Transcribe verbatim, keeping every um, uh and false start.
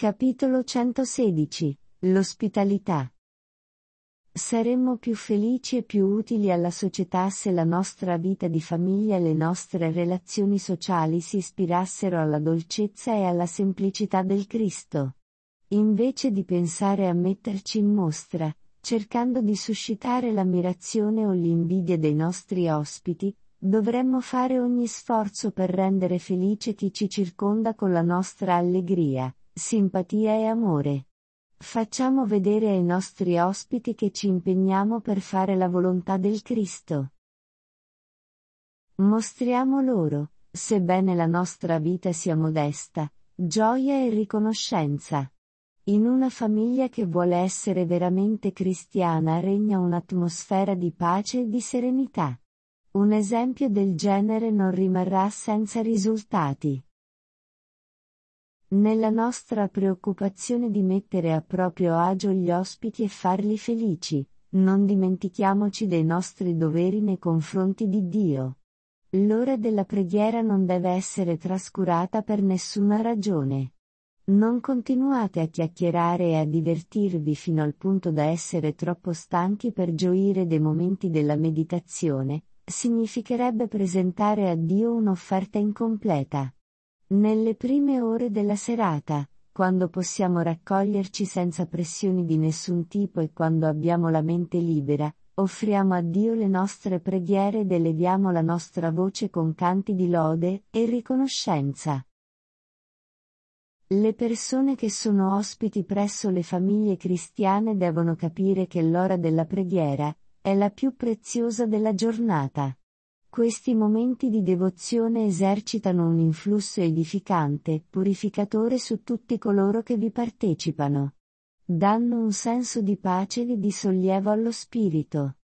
Capitolo centosedici. L'ospitalità. Saremmo più felici e più utili alla società se la nostra vita di famiglia e le nostre relazioni sociali si ispirassero alla dolcezza e alla semplicità del Cristo. Invece di pensare a metterci in mostra, cercando di suscitare l'ammirazione o l'invidia dei nostri ospiti, dovremmo fare ogni sforzo per rendere felice chi ci circonda con la nostra allegria, simpatia e amore. Facciamo vedere ai nostri ospiti che ci impegniamo per fare la volontà del Cristo. Mostriamo loro, sebbene la nostra vita sia modesta, gioia e riconoscenza. In una famiglia che vuole essere veramente cristiana regna un'atmosfera di pace e di serenità. Un esempio del genere non rimarrà senza risultati. Nella nostra preoccupazione di mettere a proprio agio gli ospiti e farli felici, non dimentichiamoci dei nostri doveri nei confronti di Dio. L'ora della preghiera non deve essere trascurata per nessuna ragione. Non continuate a chiacchierare e a divertirvi fino al punto da essere troppo stanchi per gioire dei momenti della meditazione, significherebbe presentare a Dio un'offerta incompleta. Nelle prime ore della serata, quando possiamo raccoglierci senza pressioni di nessun tipo e quando abbiamo la mente libera, offriamo a Dio le nostre preghiere ed eleviamo la nostra voce con canti di lode e riconoscenza. Le persone che sono ospiti presso le famiglie cristiane devono capire che l'ora della preghiera è la più preziosa della giornata. Questi momenti di devozione esercitano un influsso edificante, purificatore su tutti coloro che vi partecipano. Danno un senso di pace e di sollievo allo spirito.